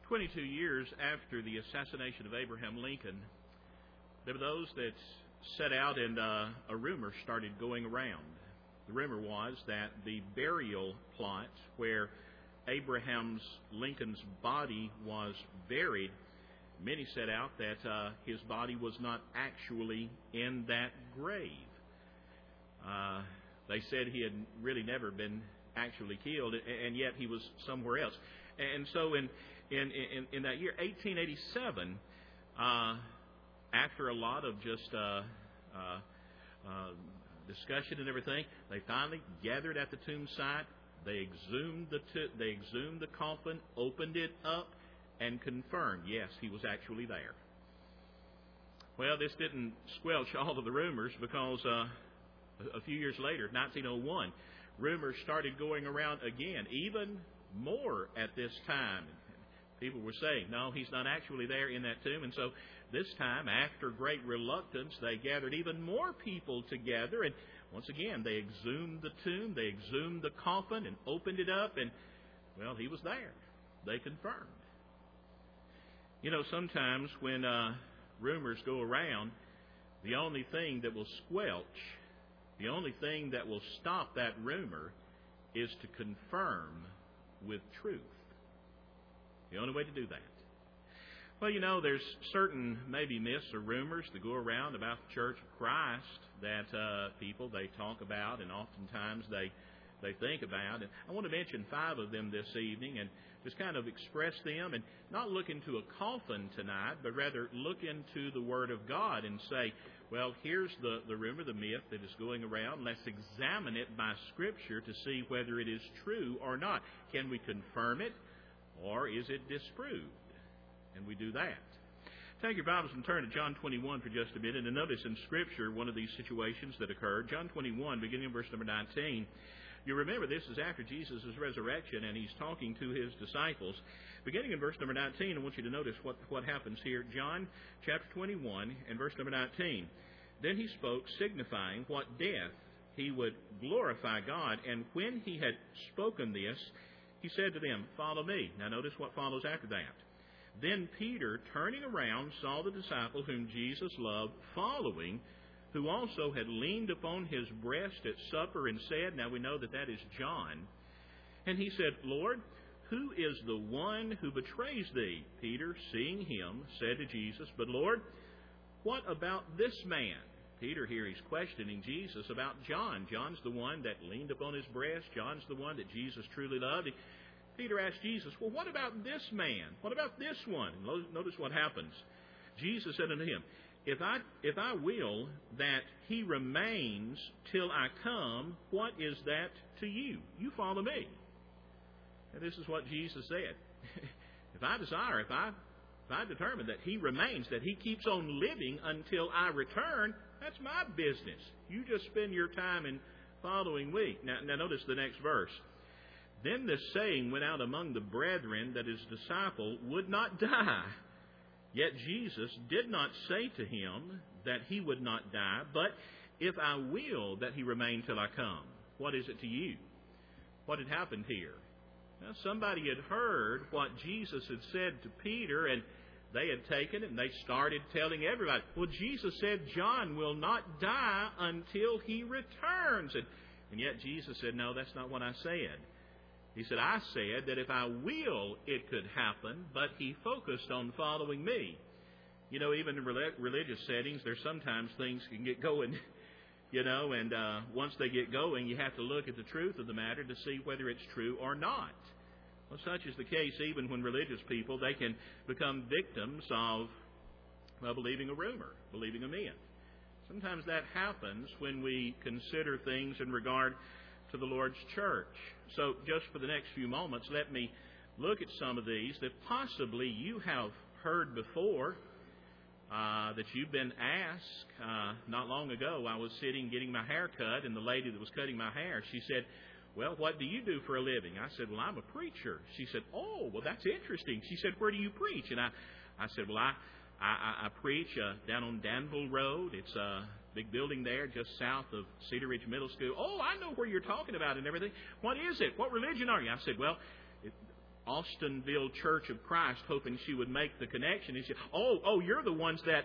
22 years after the assassination of Abraham Lincoln, there were those that set out and a rumor started going around. The rumor was that the burial plot where Abraham Lincoln's body was buried, many set out that his body was not actually in that grave. They said he had really never been actually killed, and yet he was somewhere else. And so in that year, 1887, after a lot of just discussion and everything, they finally gathered at the tomb site. They exhumed the coffin, opened it up, and confirmed, yes, he was actually there. Well, this didn't squelch all of the rumors, because a few years later, 1901, rumors started going around again, even more at this time. People were saying, no, he's not actually there in that tomb. And so this time, after great reluctance, they gathered even more people together. And once again, they exhumed the tomb, they exhumed the coffin and opened it up. And, well, he was there. They confirmed. You know, sometimes when rumors go around, the only thing that will squelch, the only thing that will stop that rumor is to confirm with truth. The only way to do that. Well, you know, there's certain maybe myths or rumors that go around about the Church of Christ that people, they talk about and oftentimes they think about. And I want to mention 5 of them this evening and just kind of express them, and not look into a coffin tonight, but rather look into the Word of God and say, well, here's the rumor, the myth that is going around. Let's examine it by Scripture to see whether it is true or not. Can we confirm it, or is it disproved? And we do that. Take your Bibles and turn to John 21 for just a minute, and notice in Scripture one of these situations that occurred. John 21, beginning in verse number 19. You remember this is after Jesus' resurrection, and he's talking to his disciples. Beginning in verse number 19, I want you to notice what happens here. John chapter 21 and verse number 19. Then he spoke, signifying what death he would glorify God. And when he had spoken this, he said to them, follow me. Now notice what follows after that. Then Peter, turning around, saw the disciple whom Jesus loved following, who also had leaned upon his breast at supper and said, now we know that is John, and he said, Lord, who is the one who betrays thee? Peter, seeing him, said to Jesus, but Lord, what about this man? Peter here, he's questioning Jesus about John. John's the one that leaned upon his breast. John's the one that Jesus truly loved. Peter asked Jesus, well, what about this man? What about this one? Notice what happens. Jesus said unto him, If I will that he remains till I come, what is that to you? You follow me. And this is what Jesus said. If I determine that he remains, that he keeps on living until I return, that's my business. You just spend your time in following me. Now notice the next verse. Then this saying went out among the brethren that his disciple would not die. Yet Jesus did not say to him that he would not die, but if I will that he remain till I come. What is it to you? What had happened here? Now, somebody had heard what Jesus had said to Peter, and they had taken it and they started telling everybody. Well, Jesus said John will not die until he returns. And yet Jesus said, no, that's not what I said. He said, I said that if I will, it could happen, but he focused on following me. You know, even in religious settings, there's sometimes things can get going, you know, and once they get going, you have to look at the truth of the matter to see whether it's true or not. Well, such is the case even when religious people, they can become victims of, well, believing a rumor, believing a myth. Sometimes that happens when we consider things in regard to the Lord's church. So just for the next few moments, let me look at some of these that possibly you have heard before, that you've been asked. Not long ago, I was sitting getting my hair cut, and the lady that was cutting my hair, she said, well, what do you do for a living? I said, well, I'm a preacher. She said, oh, well, that's interesting. She said, where do you preach? And I said, well, I preach down on Danville Road. It's a big building there just south of Cedar Ridge Middle School. Oh, I know where you're talking about and everything. What is it? What religion are you? I said, well, Austinville Church of Christ, hoping she would make the connection. And she, oh, you're the ones that...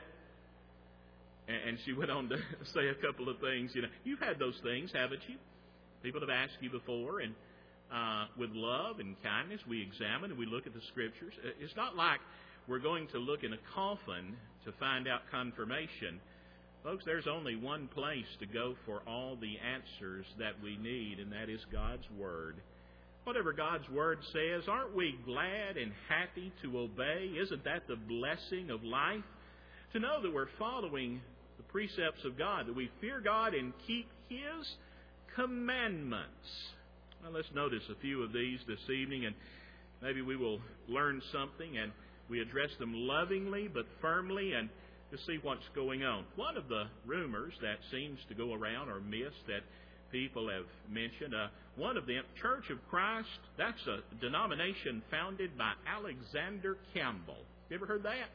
And she went on to say a couple of things. You've had those things, haven't you? People have asked you before, and with love and kindness, we examine and we look at the Scriptures. It's not like we're going to look in a coffin to find out confirmation. Folks, there's only one place to go for all the answers that we need, and that is God's Word. Whatever God's Word says, aren't we glad and happy to obey? Isn't that the blessing of life? To know that we're following the precepts of God, that we fear God and keep His commandments. Well, let's notice a few of these this evening, and maybe we will learn something, and we address them lovingly but firmly, and to see what's going on. One of the rumors that seems to go around or myths that people have mentioned, one of them, Church of Christ, that's a denomination founded by Alexander Campbell. You ever heard that?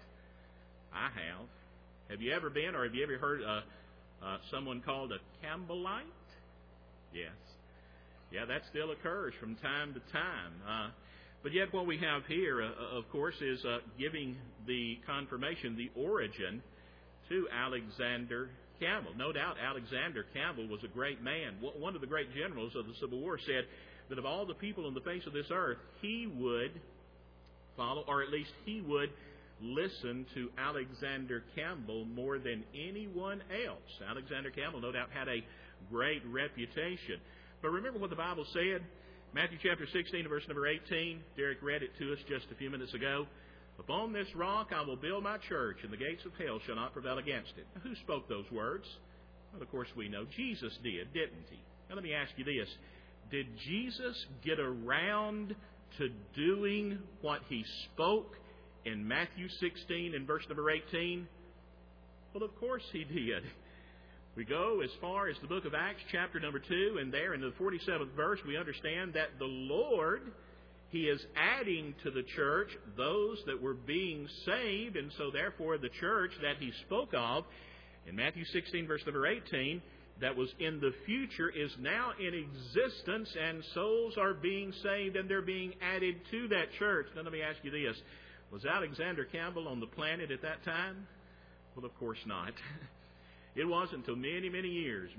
I have. Have you ever been, or have you ever heard someone called a Campbellite? Yes. Yeah, that still occurs from time to time. But yet what we have here, of course, is giving the confirmation, the origin to Alexander Campbell. No doubt Alexander Campbell was a great man. One of the great generals of the Civil War said that of all the people on the face of this earth, he would follow, or at least he would listen to Alexander Campbell more than anyone else. Alexander Campbell, no doubt, had a great reputation. But remember what the Bible said? Matthew chapter 16, verse number 18. Derek read it to us just a few minutes ago. Upon this rock I will build my church, and the gates of hell shall not prevail against it. Now, who spoke those words? Well, of course we know Jesus did, didn't he? Now let me ask you this. Did Jesus get around to doing what he spoke in Matthew 16 and verse number 18? Well, of course he did. We go as far as the book of Acts, chapter number 2, and there in the 47th verse we understand that the Lord, He is adding to the church those that were being saved, and so therefore the church that He spoke of in Matthew 16, verse number 18, that was in the future is now in existence, and souls are being saved and they're being added to that church. Now let me ask you this. Was Alexander Campbell on the planet at that time? Well, of course not. It wasn't until many years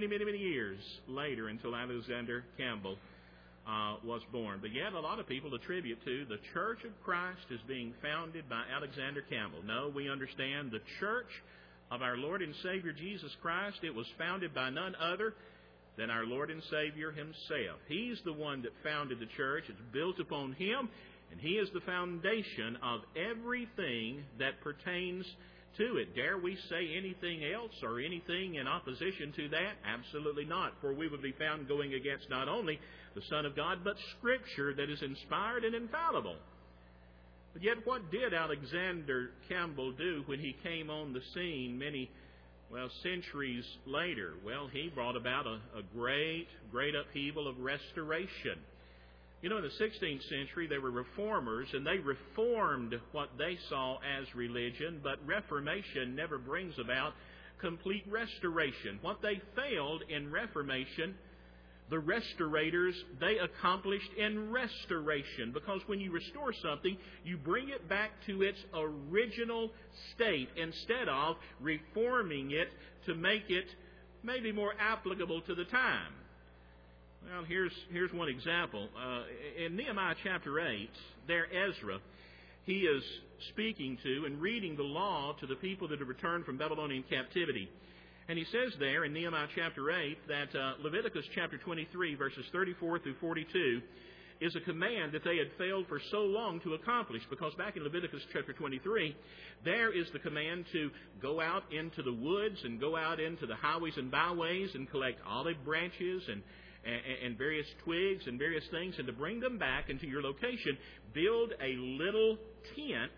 later until Alexander Campbell was born. But yet a lot of people attribute to the Church of Christ as being founded by Alexander Campbell. No, we understand the Church of our Lord and Savior Jesus Christ, it was founded by none other than our Lord and Savior Himself. He's the one that founded the church. It's built upon Him, and He is the foundation of everything that pertains to it. Dare we say anything else or anything in opposition to that? Absolutely not, for we would be found going against not only the Son of God, but Scripture that is inspired and infallible. But yet what did Alexander Campbell do when he came on the scene many, centuries later? Well, he brought about a great upheaval of restoration. You know, in the 16th century, there were reformers, and they reformed what they saw as religion, but Reformation never brings about complete restoration. What they failed in Reformation, the restorators, they accomplished in restoration. Because when you restore something, you bring it back to its original state instead of reforming it to make it maybe more applicable to the time. Well, here's one example. In Nehemiah chapter 8, there Ezra, he is speaking to and reading the law to the people that have returned from Babylonian captivity. And he says there in Nehemiah chapter 8 that Leviticus chapter 23, verses 34 through 42, is a command that they had failed for so long to accomplish. Because back in Leviticus chapter 23, there is the command to go out into the woods and go out into the highways and byways and collect olive branches and various twigs and various things, and to bring them back into your location, build a little tent,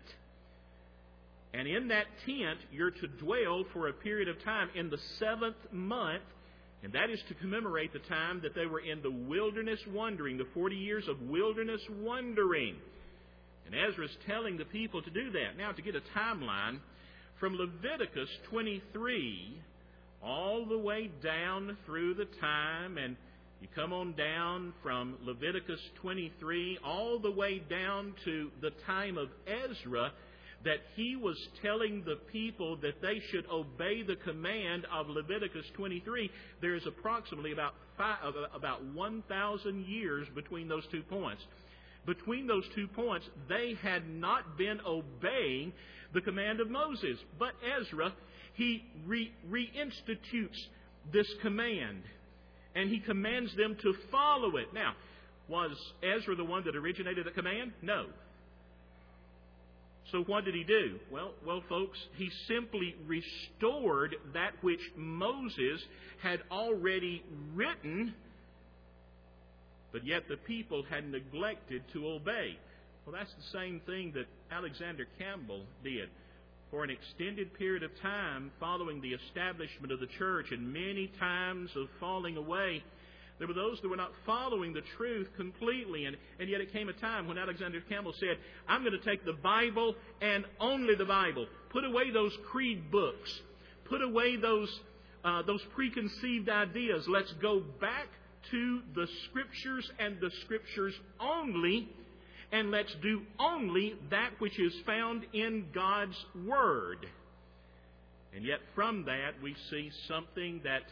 and in that tent you're to dwell for a period of time in the 7th month, and that is to commemorate the time that they were in the wilderness wandering, the 40 years of wilderness wandering. And Ezra's telling the people to do that. Now, to get a timeline, from Leviticus 23 all the way down through the time and You come on down from Leviticus 23 all the way down to the time of Ezra, that he was telling the people that they should obey the command of Leviticus 23. There is approximately about 1,000 years between those 2 points. Between those 2 points, they had not been obeying the command of Moses. But Ezra, he reinstitutes this command, and he commands them to follow it. Now, was Ezra the one that originated the command? No. So what did he do? Well, folks, he simply restored that which Moses had already written, but yet the people had neglected to obey. Well, that's the same thing that Alexander Campbell did. For an extended period of time following the establishment of the church and many times of falling away, there were those that were not following the truth completely. And yet it came a time when Alexander Campbell said, I'm going to take the Bible and only the Bible. Put away those creed books. Put away those preconceived ideas. Let's go back to the Scriptures and the Scriptures only. And let's do only that which is found in God's Word. And yet from that we see something that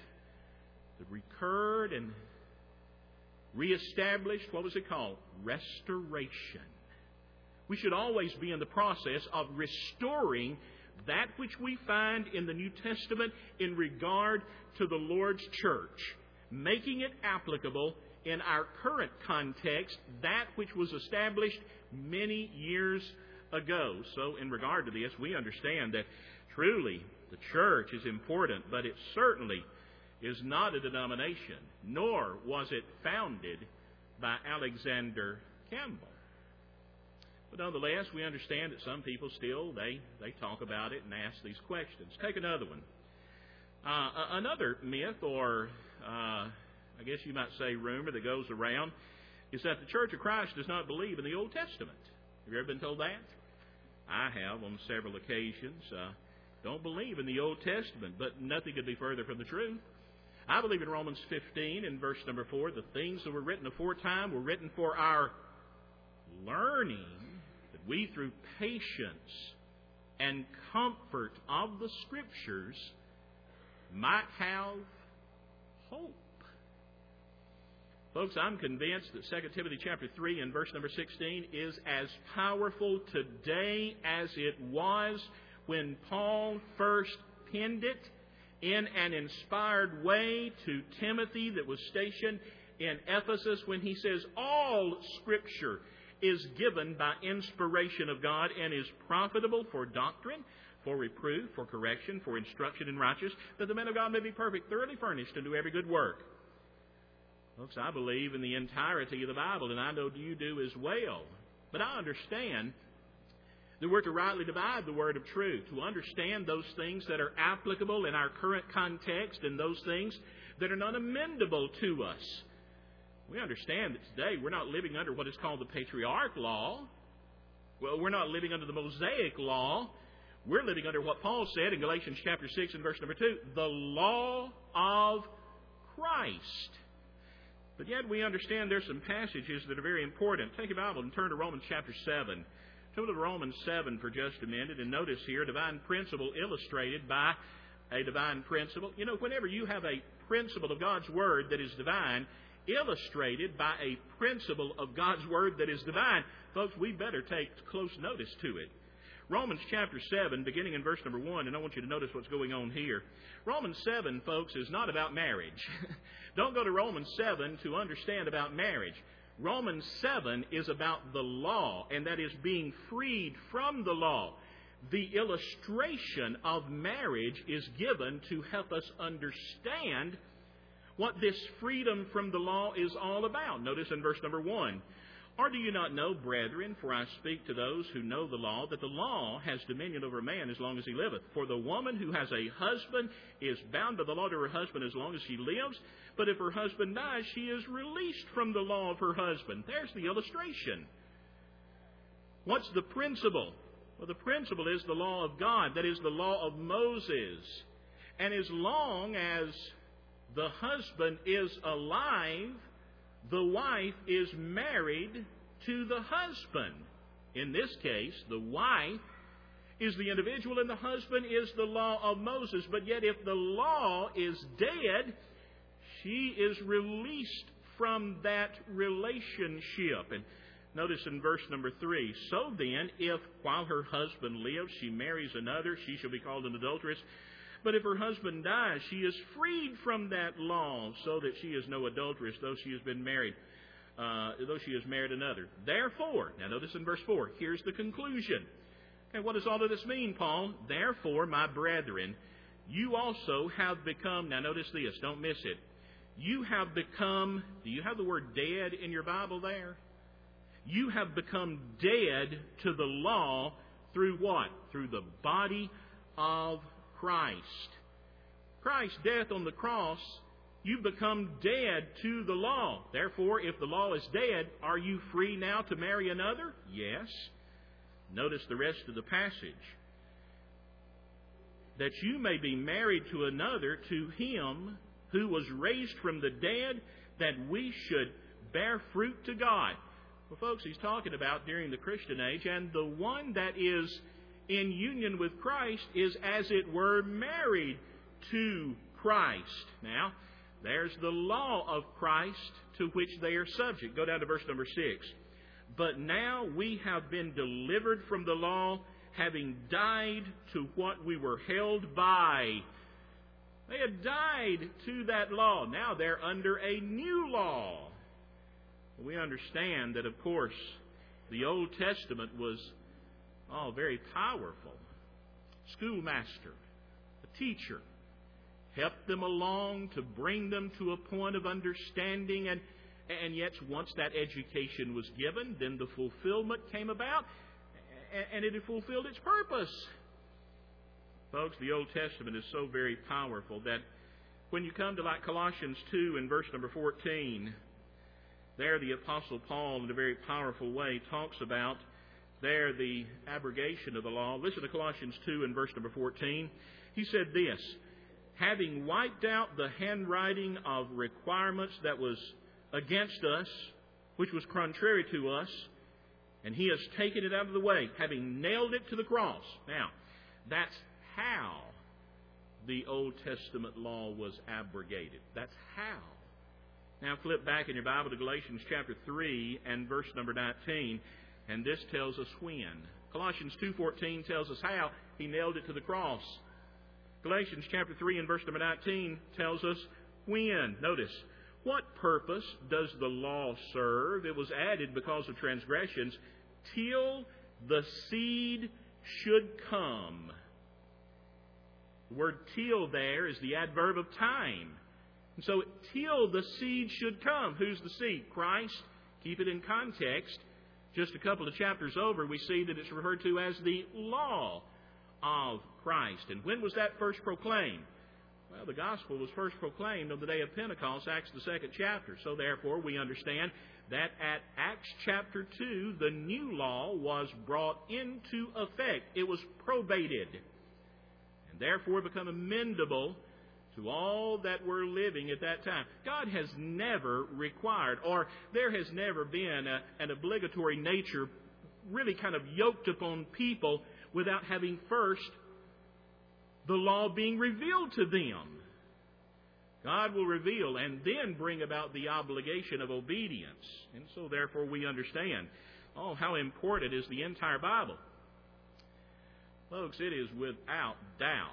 recurred and reestablished. What was it called? Restoration. We should always be in the process of restoring that which we find in the New Testament in regard to the Lord's church, making it applicable in our current context, that which was established many years ago. So in regard to this, we understand that truly the church is important, but it certainly is not a denomination, nor was it founded by Alexander Campbell. But nonetheless, we understand that some people still, they talk about it and ask these questions. Take another one. Another myth, or I guess you might say rumor, that goes around is that the Church of Christ does not believe in the Old Testament. Have you ever been told that? I have on several occasions. Don't believe in the Old Testament, but nothing could be further from the truth. I believe in Romans 15 in verse number 4, the things that were written aforetime were written for our learning, that we through patience and comfort of the Scriptures might have hope. Folks, I'm convinced that 2 Timothy chapter 3 and verse number 16 is as powerful today as it was when Paul first penned it in an inspired way to Timothy that was stationed in Ephesus, when he says all Scripture is given by inspiration of God and is profitable for doctrine, for reproof, for correction, for instruction in righteousness, that the man of God may be perfect, thoroughly furnished unto every good work. Folks, I believe in the entirety of the Bible, and I know you do as well. But I understand that we're to rightly divide the word of truth, to understand those things that are applicable in our current context and those things that are not amendable to us. We understand that today we're not living under what is called the Patriarch Law. Well, we're not living under the Mosaic Law. We're living under what Paul said in Galatians chapter 6 and verse number 2, the law of Christ. But yet we understand there's some passages that are very important. Take your Bible and turn to Romans chapter 7. Turn to Romans 7 for just a minute, and notice here a divine principle illustrated by a divine principle. You know, whenever you have a principle of God's Word that is divine, illustrated by a principle of God's Word that is divine, folks, we better take close notice to it. Romans chapter 7, beginning in verse number 1, and I want you to notice what's going on here. Romans 7, folks, is not about marriage. Don't go to Romans 7 to understand about marriage. Romans 7 is about the law, and that is being freed from the law. The illustration of marriage is given to help us understand what this freedom from the law is all about. Notice in verse number 1, or do you not know, brethren, for I speak to those who know the law, that the law has dominion over a man as long as he liveth. For the woman who has a husband is bound by the law to her husband as long as she lives. But if her husband dies, she is released from the law of her husband. There's the illustration. What's the principle? Well, the principle is the law of God. That is the law of Moses. And as long as the husband is alive, the wife is married to the husband. In this case, the wife is the individual and the husband is the law of Moses. But yet if the law is dead, she is released from that relationship. And notice in verse number 3, so then, if while her husband lives she marries another, she shall be called an adulteress. But if her husband dies, she is freed from that law, so that she is no adulteress, though she has been married, though she has married another. Therefore, now notice in verse 4, here's the conclusion. Okay, what does all of this mean, Paul? Therefore, my brethren, you also have become, now notice this, don't miss it. You have become, do you have the word dead in your Bible there? You have become dead to the law through what? Through the body of Christ. Christ's death on the cross, you become dead to the law. Therefore, if the law is dead, are you free now to marry another? Yes. Notice the rest of the passage. That you may be married to another, to him who was raised from the dead, that we should bear fruit to God. Well, folks, he's talking about during the Christian age, and the one that is in union with Christ is, as it were, married to Christ. Now, there's the law of Christ to which they are subject. Go down to verse number 6. But now we have been delivered from the law, having died to what we were held by. They had died to that law. Now they're under a new law. We understand that, of course, the Old Testament was very powerful. Schoolmaster, a teacher, helped them along to bring them to a point of understanding, and yet once that education was given, then the fulfillment came about, and it had fulfilled its purpose. Folks, the Old Testament is so very powerful that when you come to like Colossians 2 and verse number 14, there the Apostle Paul in a very powerful way talks about there the abrogation of the law. Listen to Colossians 2 and verse number 14. He said this, having wiped out the handwriting of requirements that was against us, which was contrary to us, and he has taken it out of the way, having nailed it to the cross. Now, that's how the Old Testament law was abrogated. That's how. Now flip back in your Bible to Galatians chapter 3 and verse number 19, and this tells us when. Colossians 2:14 tells us how he nailed it to the cross. Galatians chapter 3 and verse number 19 tells us when. Notice, what purpose does the law serve? It was added because of transgressions, till the seed should come. The word till there is the adverb of time. And so, till the seed should come. Who's the seed? Christ. Keep it in context. Just a couple of chapters over, we see that it's referred to as the law of Christ. And when was that first proclaimed? Well, the gospel was first proclaimed on the day of Pentecost, Acts the 2nd chapter. So therefore, we understand that at Acts chapter 2, the new law was brought into effect. It was probated, and therefore become amendable to all that were living at that time. God has never required, or there has never been an obligatory nature really kind of yoked upon people without having first the law being revealed to them. God will reveal and then bring about the obligation of obedience. And so therefore we understand, how important is the entire Bible. Folks, it is without doubt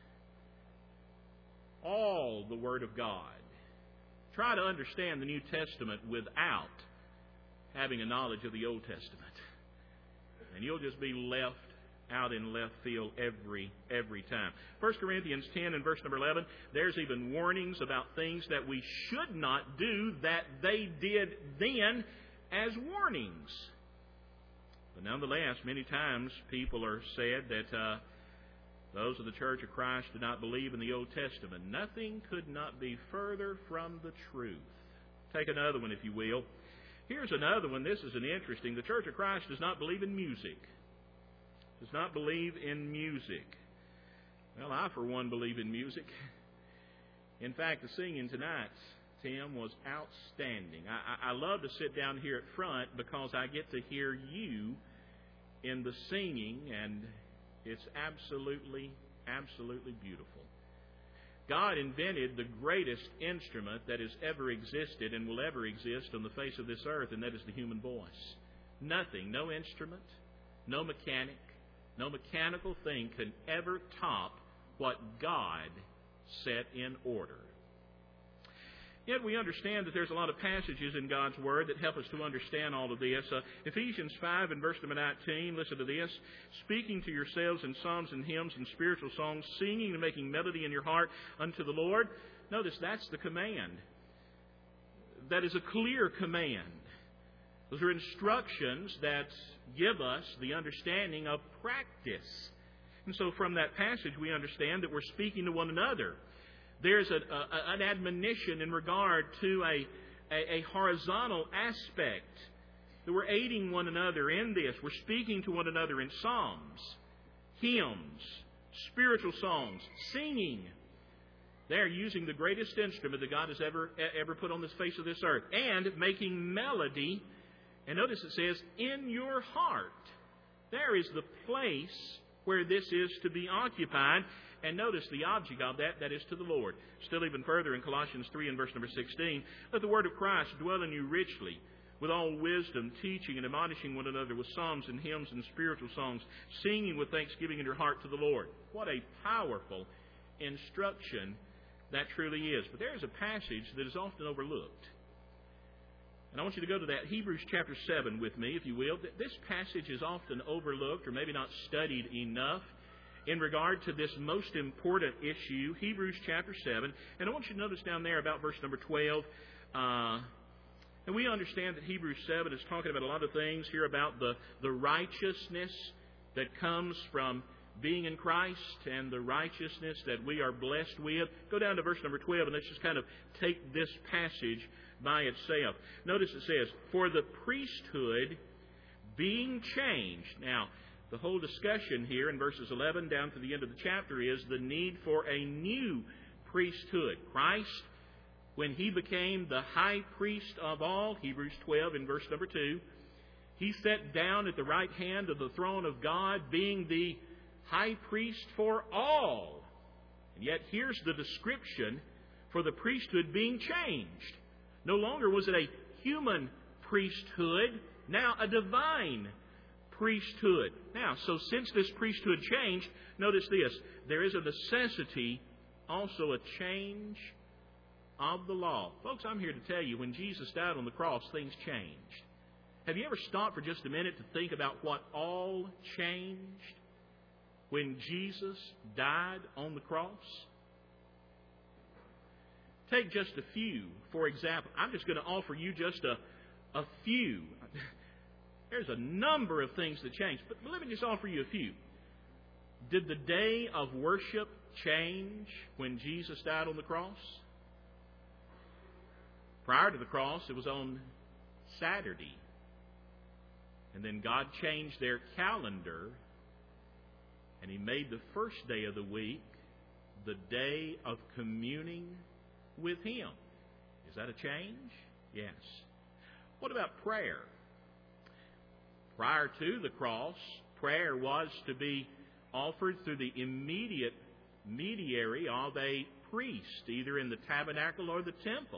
all the Word of God. Try to understand the New Testament without having a knowledge of the Old Testament, and you'll just be left out in left field every time. 1 Corinthians 10 and verse number 11, there's even warnings about things that we should not do that they did then as warnings. But nonetheless, many times people are said that those of the Church of Christ do not believe in the Old Testament. Nothing could not be further from the truth. Take another one, if you will. Here's another one. This is an interesting. The Church of Christ does not believe in music. Does not believe in music. Well, I, for one, believe in music. In fact, the singing tonight, Tim, was outstanding. I love to sit down here at front because I get to hear you in the singing, and it's absolutely, absolutely beautiful. God invented the greatest instrument that has ever existed and will ever exist on the face of this earth, and that is the human voice. Nothing, no instrument, no mechanic, no mechanical thing can ever top what God set in order. Yet we understand that there's a lot of passages in God's Word that help us to understand all of this. Ephesians 5 and verse number 19, listen to this. Speaking to yourselves in psalms and hymns and spiritual songs, singing and making melody in your heart unto the Lord. Notice that's the command. That is a clear command. Those are instructions that give us the understanding of practice. And so from that passage we understand that we're speaking to one another. There's an admonition in regard to a horizontal aspect, that we're aiding one another in this. We're speaking to one another in psalms, hymns, spiritual songs, singing. They're using the greatest instrument that God has ever put on the face of this earth, and making melody. And notice it says, in your heart. There is the place where this is to be occupied. And notice the object of that is to the Lord. Still even further in Colossians 3 and verse number 16, let the word of Christ dwell in you richly, with all wisdom, teaching and admonishing one another with psalms and hymns and spiritual songs, singing with thanksgiving in your heart to the Lord. What a powerful instruction that truly is. But there is a passage that is often overlooked. And I want you to go to that Hebrews chapter 7 with me, if you will. This passage is often overlooked or maybe not studied enough in regard to this most important issue, Hebrews chapter 7. And I want you to notice down there about verse number 12. And we understand that Hebrews 7 is talking about a lot of things here about the righteousness that comes from being in Christ and the righteousness that we are blessed with. Go down to verse number 12 and let's just kind of take this passage by itself. Notice it says, for the priesthood being changed. Now, the whole discussion here in verses 11 down to the end of the chapter is the need for a new priesthood. Christ, when He became the high priest of all, Hebrews 12 in verse number 2, He sat down at the right hand of the throne of God, being the high priest for all. And yet here's the description for the priesthood being changed. No longer was it a human priesthood, now a divine priesthood. Now, so since this priesthood changed, notice this, there is a necessity, also a change of the law. Folks, I'm here to tell you, when Jesus died on the cross, things changed. Have you ever stopped for just a minute to think about what all changed when Jesus died on the cross? Take just a few. For example, I'm just going to offer you just a few. There's a number of things that changed, but let me just offer you a few. Did the day of worship change when Jesus died on the cross? Prior to the cross, it was on Saturday. And then God changed their calendar, and He made the first day of the week the day of communing with Him. Is that a change? Yes. What about prayer? Prior to the cross, prayer was to be offered through the immediate mediary of a priest, either in the tabernacle or the temple.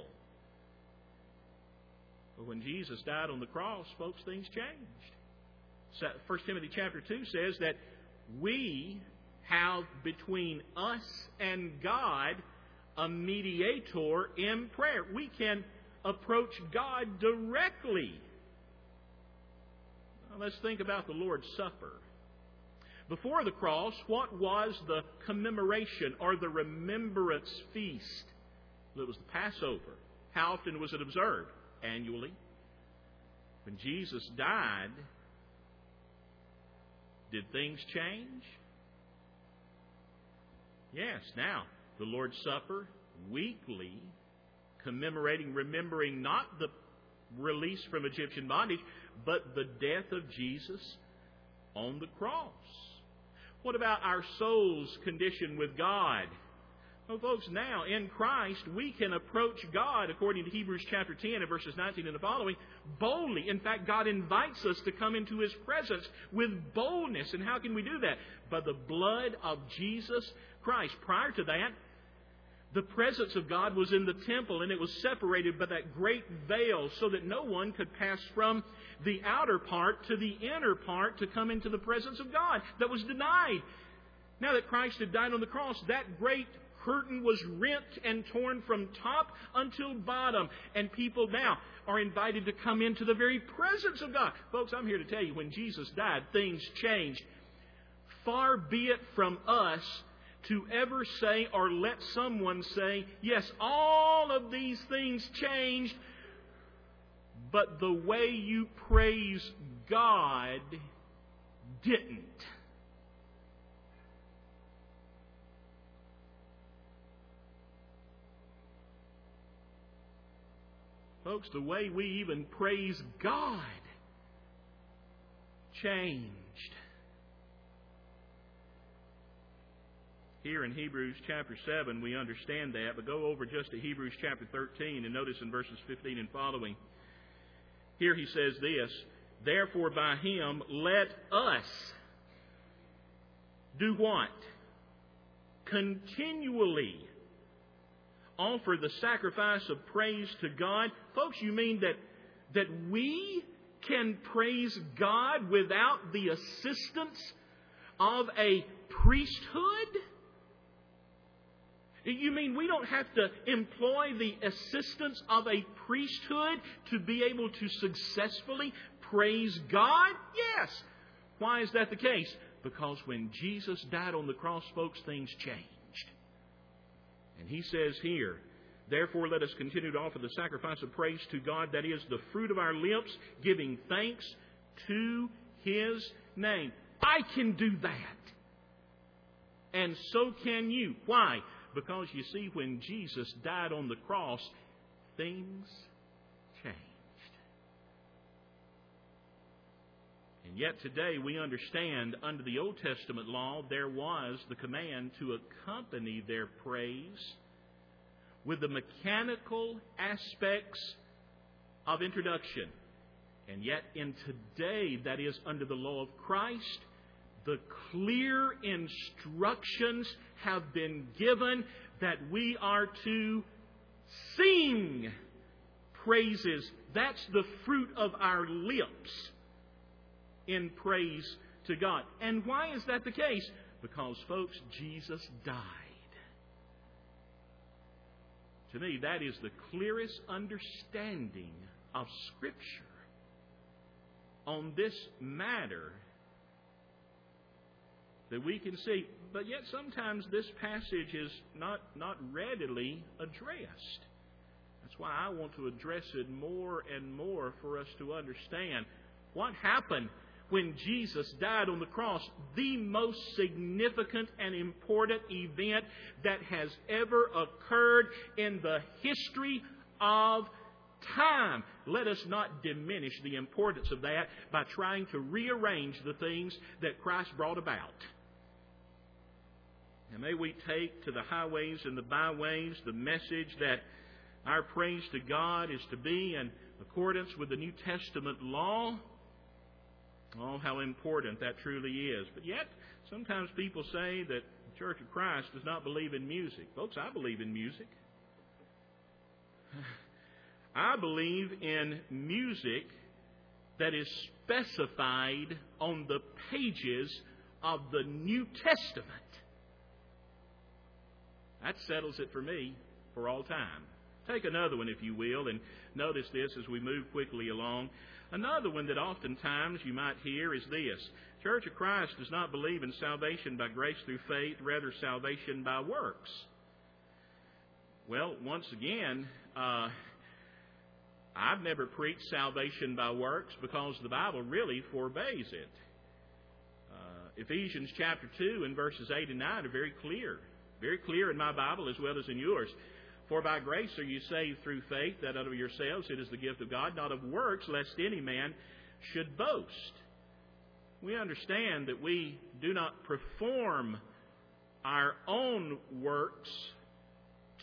But when Jesus died on the cross, folks, things changed. 1 Timothy chapter 2 says that we have between us and God a mediator in prayer. We can approach God directly. Now, let's think about the Lord's Supper. Before the cross, what was the commemoration or the remembrance feast? Well, it was the Passover. How often was it observed? Annually. When Jesus died, did things change? Yes. Now, the Lord's Supper, weekly, commemorating, remembering not the release from Egyptian bondage, but the death of Jesus on the cross. What about our soul's condition with God? Well, folks, now in Christ we can approach God, according to Hebrews chapter 10 and verses 19 and the following, boldly. In fact, God invites us to come into His presence with boldness. And how can we do that? By the blood of Jesus Christ. Prior to that, the presence of God was in the temple, and it was separated by that great veil so that no one could pass from the outer part to the inner part to come into the presence of God. That was denied. Now that Christ had died on the cross, that great curtain was rent and torn from top until bottom, and people now are invited to come into the very presence of God. Folks, I'm here to tell you, when Jesus died, things changed. Far be it from us to ever say or let someone say, yes, all of these things changed, but the way you praise God didn't. Folks, the way we even praise God changed. Here in Hebrews chapter 7, we understand that, but go over just to Hebrews chapter 13 and notice in verses 15 and following. Here he says this, therefore by Him let us do what? Continually offer the sacrifice of praise to God. Folks, you mean that we can praise God without the assistance of a priesthood? You mean we don't have to employ the assistance of a priesthood to be able to successfully praise God? Yes. Why is that the case? Because when Jesus died on the cross, folks, things changed. And he says here, therefore let us continue to offer the sacrifice of praise to God, that is the fruit of our lips, giving thanks to His name. I can do that. And so can you. Why? Because you see, when Jesus died on the cross, things changed. And yet today we understand under the Old Testament law there was the command to accompany their praise with the mechanical aspects of introduction. And yet in today, that is under the law of Christ, the clear instructions have been given that we are to sing praises. That's the fruit of our lips in praise to God. And why is that the case? Because, folks, Jesus died. To me, that is the clearest understanding of Scripture on this matter that we can see. But yet sometimes this passage is not readily addressed. That's why I want to address it more and more for us to understand what happened when Jesus died on the cross, the most significant and important event that has ever occurred in the history of time. Let us not diminish the importance of that by trying to rearrange the things that Christ brought about. And may we take to the highways and the byways the message that our praise to God is to be in accordance with the New Testament law. Oh, how important that truly is. But yet, sometimes people say that the Church of Christ does not believe in music. Folks, I believe in music. I believe in music that is specified on the pages of the New Testament. That settles it for me for all time. Take another one, if you will, and notice this as we move quickly along. Another one that oftentimes you might hear is this. Church of Christ does not believe in salvation by grace through faith, rather salvation by works. Well, once again, I've never preached salvation by works because the Bible really forbids it. Ephesians chapter 2 and verses 8 and 9 are very clear. Very clear in my Bible as well as in yours. For by grace are you saved through faith, that out of yourselves it is the gift of God, not of works, lest any man should boast. We understand that we do not perform our own works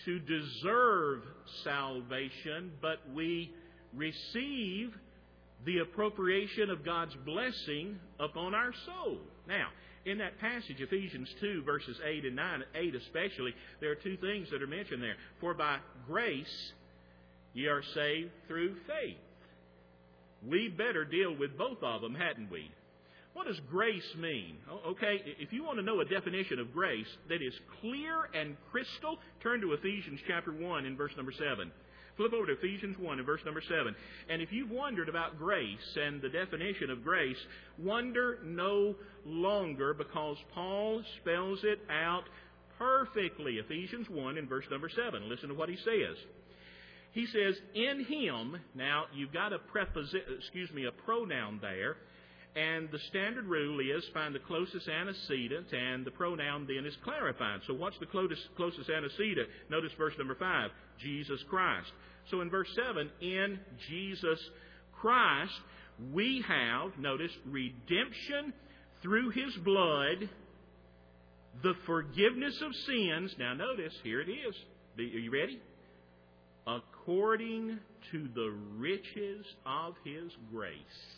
to deserve salvation, but we receive the appropriation of God's blessing upon our soul. Now, in that passage, Ephesians 2, verses 8 and 9, 8 especially, there are two things that are mentioned there. For by grace ye are saved through faith. We better deal with both of them, hadn't we? What does grace mean? Okay, if you want to know a definition of grace that is clear and crystal, turn to Ephesians chapter 1 and verse number 7. Flip over to Ephesians 1 and verse number 7. And if you've wondered about grace and the definition of grace, wonder no longer, because Paul spells it out perfectly. Ephesians 1 and verse number 7. Listen to what he says. He says, in Him, now you've got a pronoun there, and the standard rule is find the closest antecedent, and the pronoun then is clarified. So what's the closest antecedent? Notice verse number 5, Jesus Christ. So in verse 7, in Jesus Christ, we have, notice, redemption through His blood, the forgiveness of sins. Now notice, here it is. Are you ready? According to the riches of His grace.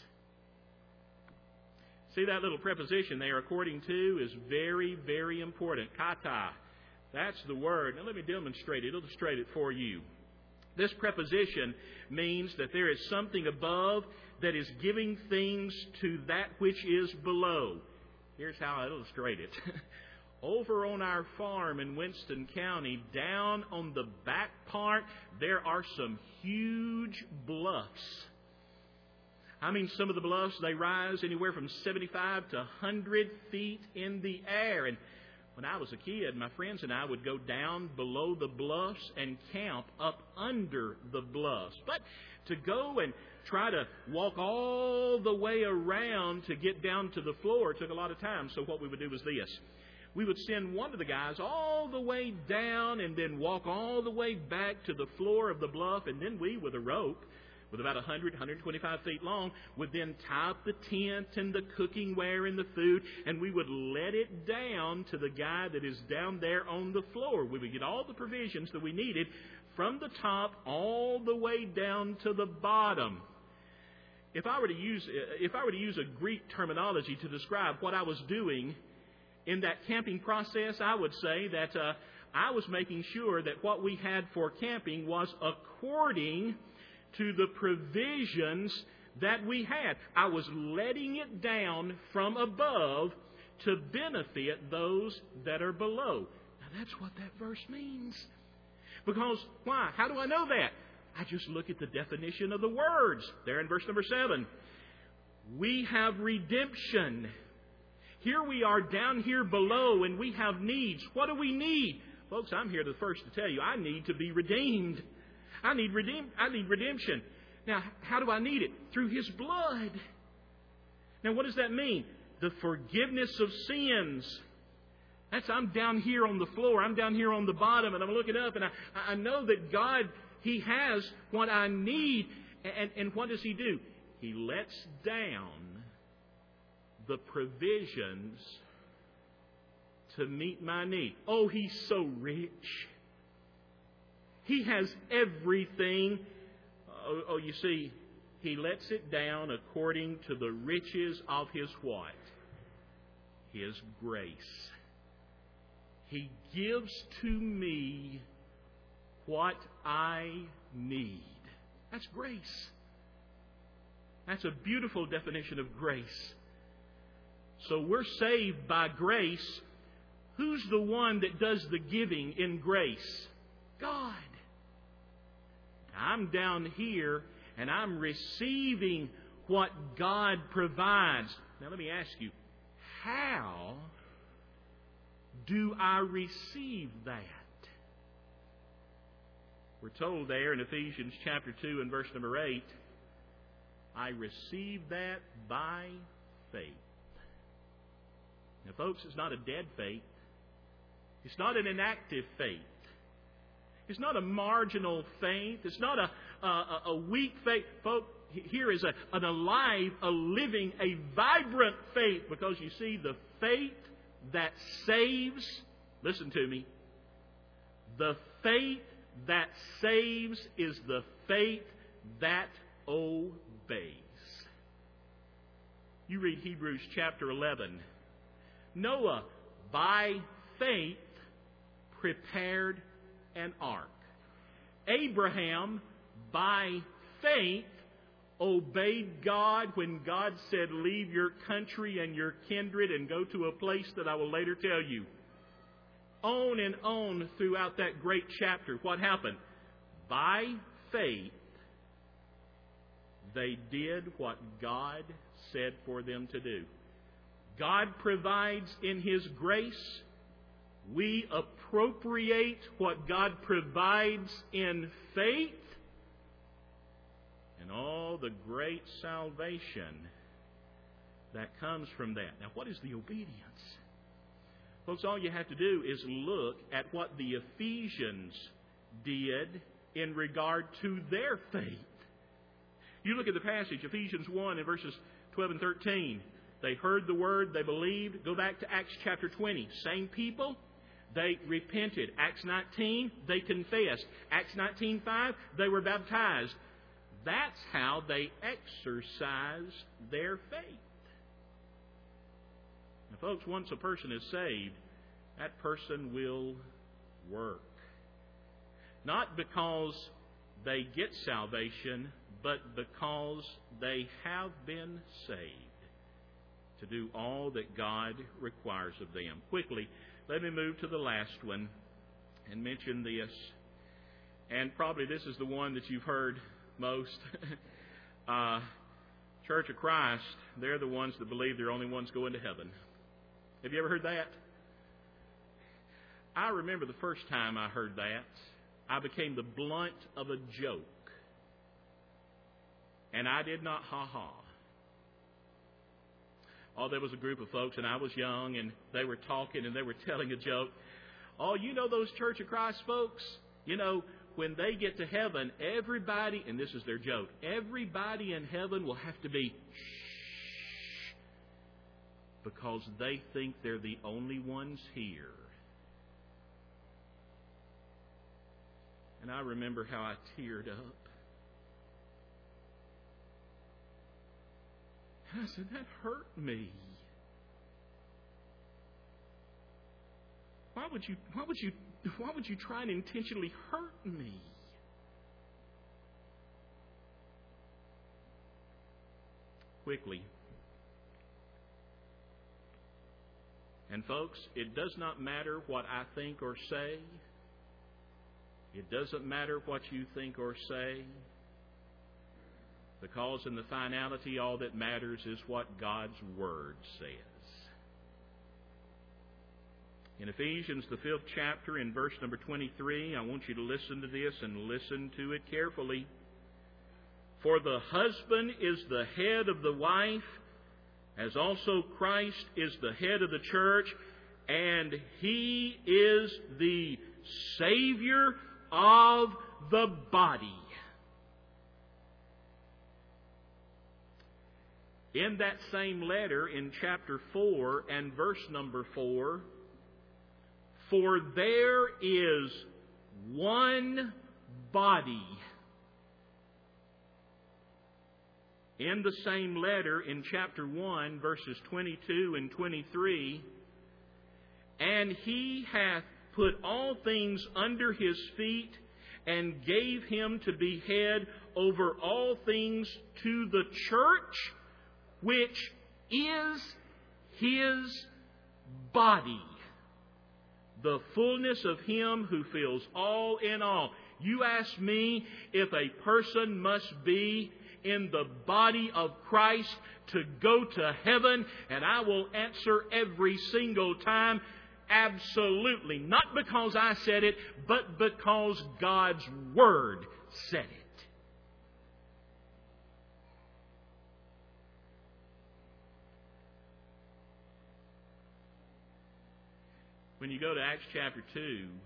See that little preposition there, according to, is very, very important. Kata. That's the word. Now let me demonstrate it. Illustrate it for you. This preposition means that there is something above that is giving things to that which is below. Here's how I illustrate it. Over on our farm in Winston County, down on the back part, there are some huge bluffs. I mean, some of the bluffs, they rise anywhere from 75 to 100 feet in the air. And when I was a kid, my friends and I would go down below the bluffs and camp up under the bluffs. But to go and try to walk all the way around to get down to the floor took a lot of time. So what we would do was this. We would send one of the guys all the way down and then walk all the way back to the floor of the bluff. And then we, with a rope, with about 100, 125 feet long, would then tie up the tent and the cooking ware and the food, and we would let it down to the guy that is down there on the floor. We would get all the provisions that we needed from the top all the way down to the bottom. If I were to use a Greek terminology to describe what I was doing in that camping process, I would say that I was making sure that what we had for camping was according to the provisions that we had. I was letting it down from above to benefit those that are below. Now that's what that verse means. Because, why? How do I know that? I just look at the definition of the words. There in verse number 7. We have redemption. Here we are down here below and we have needs. What do we need? Folks, I'm here the first to tell you, I need to be redeemed. I need redemption. Now, how do I need it? Through His blood. Now, what does that mean? The forgiveness of sins. I'm down here on the floor. I'm down here on the bottom, and I'm looking up, and I know that God, He has what I need. And what does He do? He lets down the provisions to meet my need. Oh, He's so rich. He has everything. Oh, you see, He lets it down according to the riches of His what? His grace. He gives to me what I need. That's grace. That's a beautiful definition of grace. So we're saved by grace. Who's the one that does the giving in grace? God. I'm down here and I'm receiving what God provides. Now let me ask you, how do I receive that? We're told there in Ephesians chapter 2 and verse number 8, I receive that by faith. Now folks, it's not a dead faith. It's not an inactive faith. It's not a marginal faith. It's not a weak faith. Folks, here is an alive, a living, a vibrant faith. Because you see, the faith that saves, listen to me, the The faith that saves is the faith that obeys. You read Hebrews chapter 11. Noah, by faith, prepared an ark. Abraham, by faith, obeyed God when God said, leave your country and your kindred and go to a place that I will later tell you. On and on throughout that great chapter, what happened? By faith, they did what God said for them to do. God provides in His grace. We appropriate what God provides in faith. And all the great salvation that comes from that. Now, what is the obedience? Folks, all you have to do is look at what the Ephesians did in regard to their faith. You look at the passage, Ephesians 1 and verses 12 and 13. They heard the word, they believed. Go back to Acts chapter 20. Same people, they repented. Acts 19, they confessed. Acts 19:5, they were baptized. That's how they exercised their faith. Now, folks, once a person is saved, that person will work. Not because they get salvation, but because they have been saved to do all that God requires of them. Quickly, let me move to the last one and mention this. And probably this is the one that you've heard most. Church of Christ, they're the ones that believe they're the only ones going to heaven. Have you ever heard that? I remember the first time I heard that, I became the blunt of a joke. And I did not ha-ha. Oh, there was a group of folks, and I was young, and they were talking, and they were telling a joke. Oh, you know those Church of Christ folks? You know, when they get to heaven, everybody, and this is their joke, everybody in heaven will have to be shh, because they think they're the only ones here. And I remember how I teared up. And I said, that hurt me. Why would you try and intentionally hurt me? Quickly. And folks, it does not matter what I think or say. It doesn't matter what you think or say. Because in the finality, all that matters is what God's Word says. In Ephesians, the 5th chapter, in verse number 23, I want you to listen to this and listen to it carefully. For the husband is the head of the wife, as also Christ is the head of the church, and He is the Savior of the body. In that same letter, in chapter 4 and verse number 4, for there is one body. In the same letter, in chapter 1, verses 22 and 23, and He hath put all things under His feet, and gave Him to be head over all things to the church, which is His body, the fullness of Him who fills all in all. You ask me if a person must be in the body of Christ to go to heaven, and I will answer every single time, absolutely. Not because I said it, but because God's Word said it. When you go to Acts chapter 2,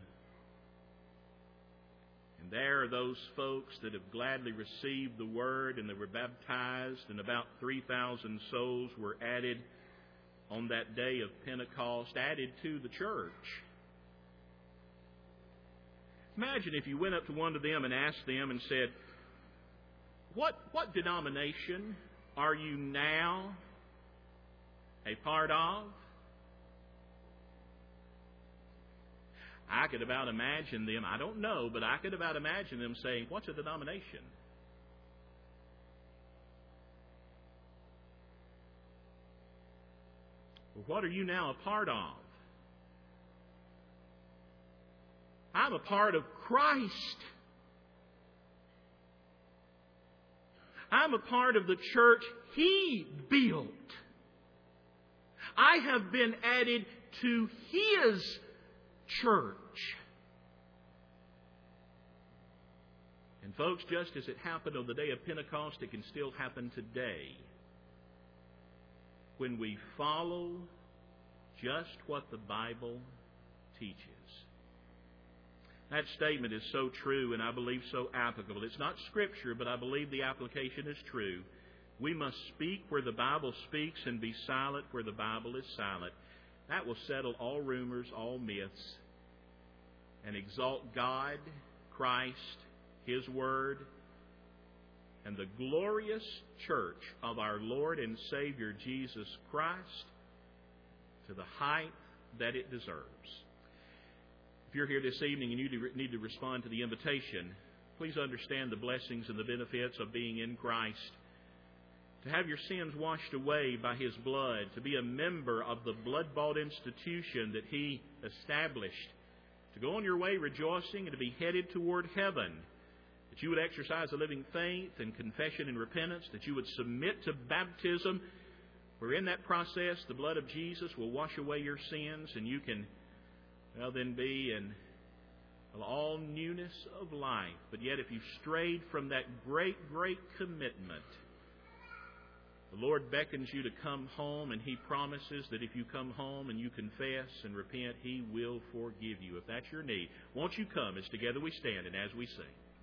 and there are those folks that have gladly received the Word and they were baptized, and about 3,000 souls were added on that day of Pentecost, added to the church. Imagine if you went up to one of them and asked them and said, What denomination are you now a part of? I could about imagine them, I don't know, but I could about imagine them saying, what's a denomination? Well, what are you now a part of? I'm a part of Christ. I'm a part of the church He built. I have been added to His church. And folks, just as it happened on the day of Pentecost, it can still happen today. When we follow just what the Bible teaches. That statement is so true and I believe so applicable. It's not Scripture, but I believe the application is true. We must speak where the Bible speaks and be silent where the Bible is silent. That will settle all rumors, all myths, and exalt God, Christ, His Word, and the glorious church of our Lord and Savior Jesus Christ to the height that it deserves. If you're here this evening and you need to respond to the invitation, please understand the blessings and the benefits of being in Christ. To have your sins washed away by His blood, to be a member of the blood-bought institution that He established, to go on your way rejoicing and to be headed toward heaven, that you would exercise a living faith and confession and repentance, that you would submit to baptism, where in that process the blood of Jesus will wash away your sins and you can then be in all newness of life. But yet if you've strayed from that great, great commitment, the Lord beckons you to come home, and He promises that if you come home and you confess and repent, He will forgive you. If that's your need, won't you come as together we stand and as we sing?